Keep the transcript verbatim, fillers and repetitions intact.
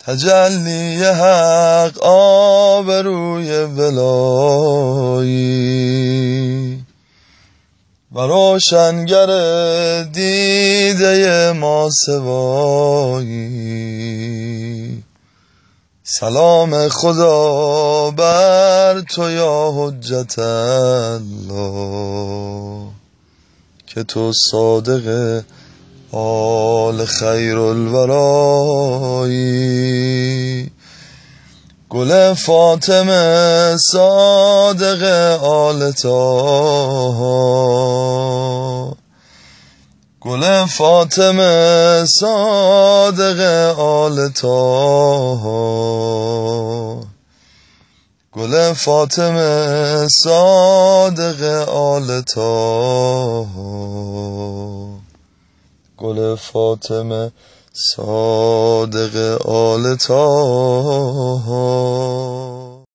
تجلی حق آبروی ولایی و روشنگر دیده ما سوایی. سلام خدا بر تو یا حجت الله که تو صادق آل خیر الورایی. گل فاطمه صادق آل طاها، گل فاطمه صادق آل طاها، گل فاطمه صادق آل طاها، گل فاطمه صادق آل طاها.